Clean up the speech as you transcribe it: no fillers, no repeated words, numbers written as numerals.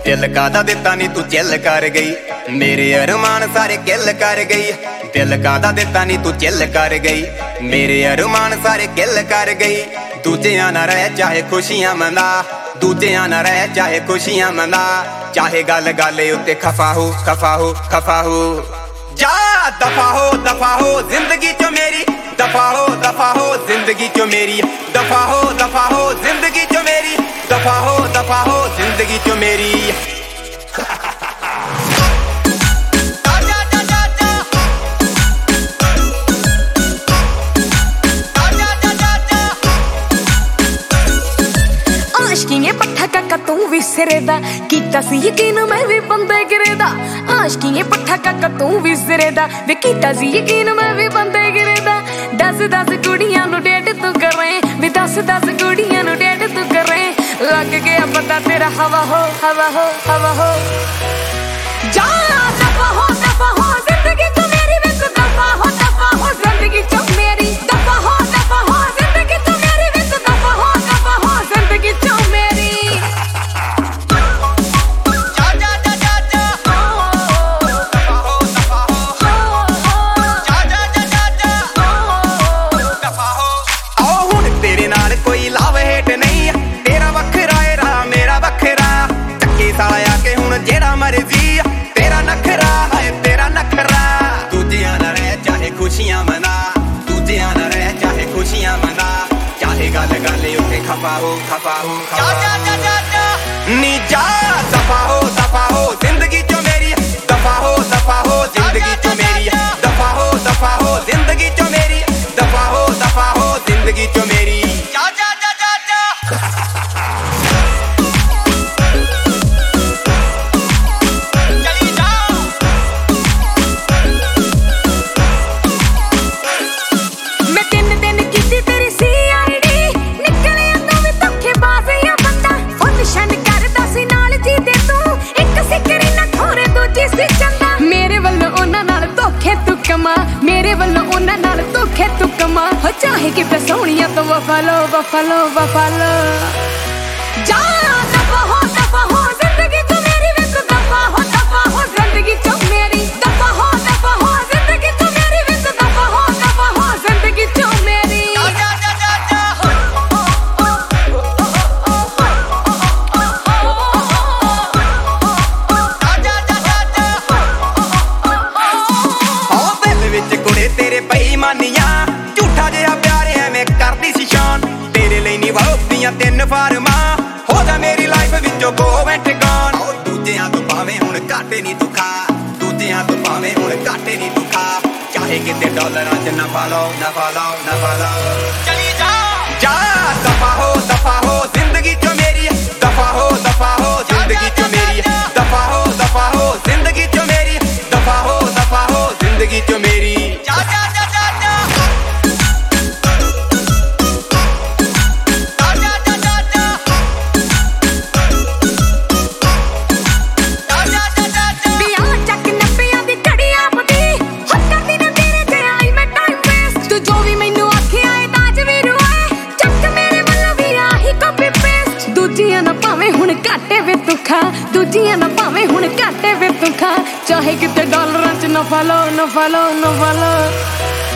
दिल कादा दिता नी तू चिल कर गई, मेरे अरमान सारे किल कर गई। दिल कादा दिता नी तू चिल कर गई, मेरे अरमान सारे किल कर गई। दूजियां ना रह चाहे खुशियां मना, दूजियां ना रह चाहे खुशियां मना। चाहे गल गल उत्ते खफा हो खफा हो खफा हो। जा दफा हो जिंदगी चो मेरी, दफा हो जिंदगी चो मेरी, दफा हो जिंदगी चो मेरी, दफा हो जिंदगी चो मेरी। आशकिए पट्ठा काका तू भी सिरे दा, कीता सी यकीन मैं भी बंदे गिरे दा। आशकिए पट्ठा काका तू भी सिरे दा, वे कीता सी यकीन मैं भी बंदे गिरे दा। 10 कुड़ियां नु डेट तू करे, वे 10 कुड़ियां नु डेट तू करे। लग गया पता तेरा हवा हो हवा हो हवा हो। जा दफा हो जिंदगी चो मेरी, वे तू दफा हो जिंदगी चो मेरी, दफा हो जिंदगी चो मेरी, वे तू दफा हो जिंदगी चो मेरी। तेरे नाल कोई लाव हेट नहीं, तेरा वखरा है राह मेरा वखरा। चक्के साया के हुण जेड़ा मर्जी, तेरा नखरा है तेरा नखरा। दूजियां ना रह चाहे खुशियां मना, दूजियां ना रह चाहे खुशियां मना। चाहे गल गल उत्ते खफा हो खफा हो नी। जा दफा हो जिंदगी चो मेरी, दफा हो जिंदगी चो मेरी, दफा हो जिंदगी चो मेरी, दफा हो जिंदगी चो मेरी। मेरे वालों उन्हां नाल धोखे तू कमा हो, चाहे कि सोहणियां तो वफा लो वफा लो वफा लो। जा दफा हो जिंदगी चो मेरी, वे तू दफा हो जिंदगी चो मेरी, दफा हो जिंदगी चो मेरी, वे तू दफा हो जिंदगी चो मेरी। तेरे बेईमानियां झूठा जिहा प्यार एवें करदी सी शान। तेरे लिए नी वाउदियां 3 फार्मा, हो जा मेरी लाइफ विचों गो वेंट गॉन। दूजियां तो भावें हुण घाटे नी तू खा, दूजियां तो भावें हुण घाटे नी तू खा। चाहे किते डॉलरां च नफा लो चली जा। जा दफा हो जिंदगी चो मेरी, दफा हो जिंदगी चो मेरी, दफा हो जिंदगी चो मेरी, दफा हो जिंदगी चो मेरी। दूजियां ना भावें हुण घाटे वे तू खा, चाहे किते डॉलरां च नफा लो